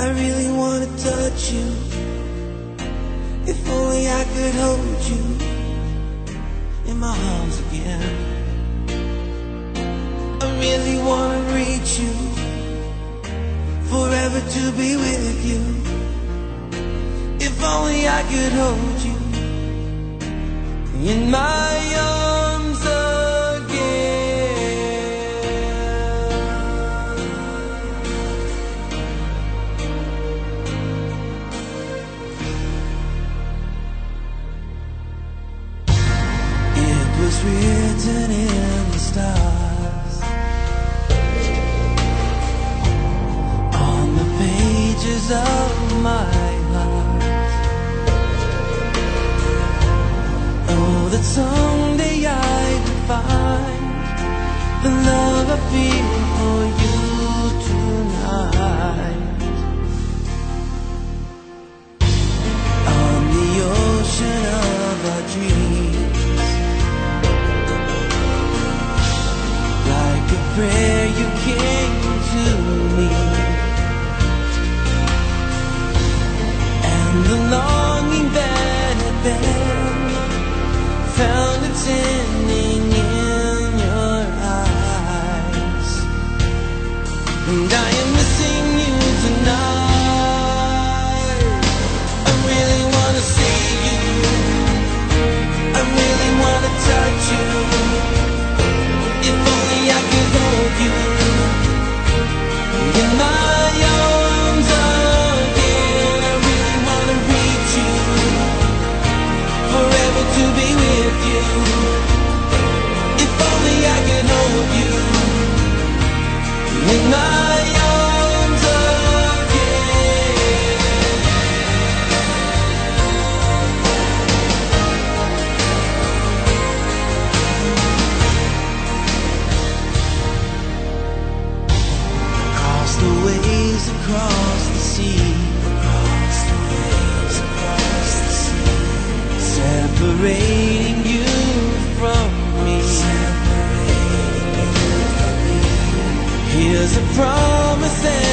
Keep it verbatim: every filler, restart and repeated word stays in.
I really wanna touch you. If only I could hold you in my arms again. I really wanna reach you, forever to be with you. If only I could hold you in my arms again. It was written in the stars, on the pages of my heart. Oh, that someday I could find the love I feel for you tonight. On the ocean of our dreams, like a prayer you came to me, and the longing that had been found its ending in your eyes. And I am missing you tonight. I really wanna see you, I really wanna touch you. If only I could hold you in my arms again. I really wanna reach you, forever to be with you. If only I could hold you in my arms again. Across the waves, across the sea, across the waves, across the sea, separating you from me. Separating you from me. Here's a promise.